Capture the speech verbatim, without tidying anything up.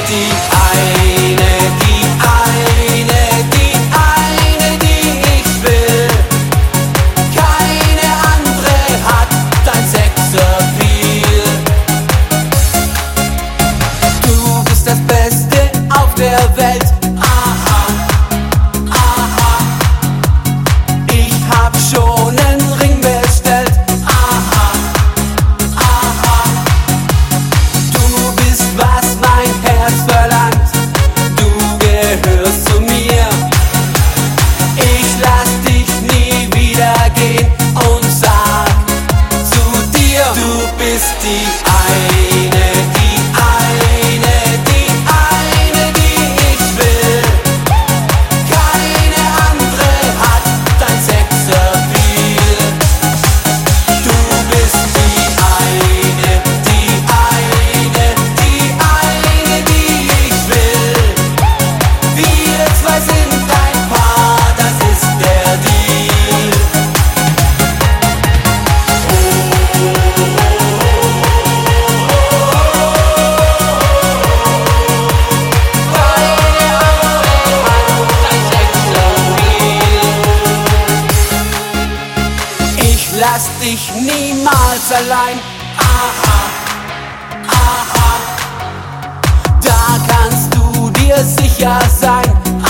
die eine, die eine, die eine, die ich will. Keine andere hat dein Sexappeal. Du bist das Beste auf der Welt. Aha, aha. Ich hab schon nen Ring bestellt. Aha, aha. Du bist, was mein Herz verlangt. Du gehörst zu mir. Ich lass dich nie wieder gehen und sag zu dir, du bist die eine, die eine, die eine, die ich will. Keine andere hat dein Sexappeal. Du bist die eine, die eine, die eine, die ich will. Wir zwei sind ein Paar, das ist der Deal. Ich lass dich niemals allein. Aha, aha. Da kannst du dir sicher sein.